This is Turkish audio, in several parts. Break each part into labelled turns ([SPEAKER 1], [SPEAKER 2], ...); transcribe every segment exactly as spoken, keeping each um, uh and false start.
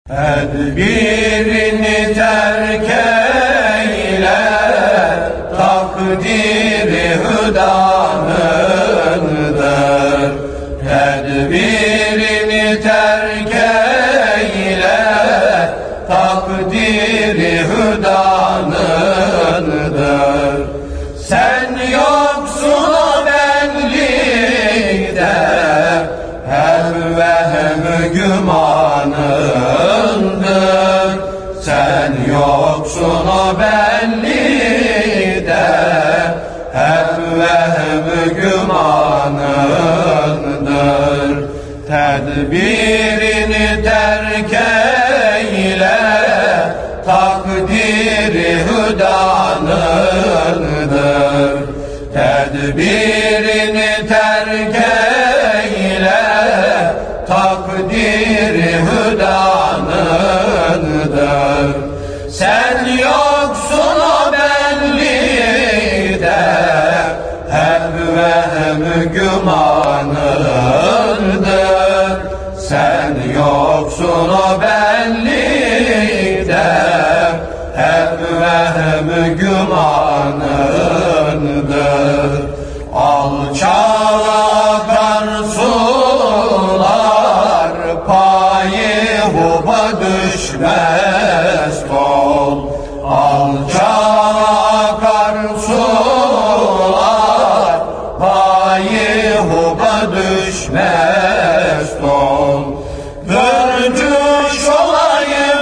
[SPEAKER 1] Tedbirini terk eyle, takdiri hüdanındır. Tedbirini terk eyle, takdiri hüdanındır. Sen yoksun o benlikte, hem vehm gümanındır. Sen yoksun o benlikte, hem vehm gümanındır. Tedbirini terk eyle, takdiri hüdanındır. Tedbirini terk eyle, takdiri hüdanındır. Sen yoksun o benlikte, hem vehm gümanındır. Sen yoksun o benlikte, hem vehm gümanındır. Alçağa akar sular, payı huba düşmez kol. Alçağa akar sular, payı huba düşmez kol. Hürcüş olayım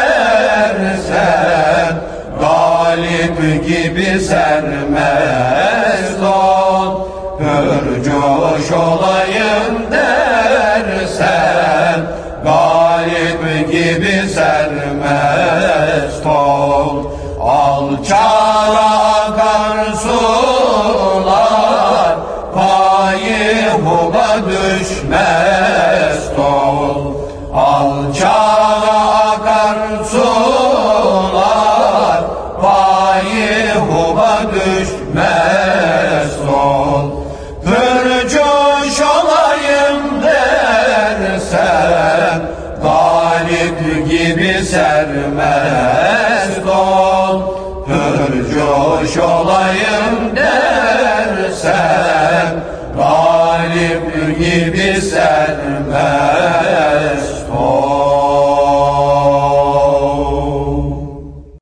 [SPEAKER 1] dersen, galip gibi sermez ol. Hürcüş olayım dersen, galip gibi sermez ol. Alçağa akar sular, payı huba düşmez ol. Alçağa akar sular, payı huba düşmez ol. Hürcüş olayım dersen, galip gibi sermez ol. Hürcüş olayım dersen, galip gibi sermez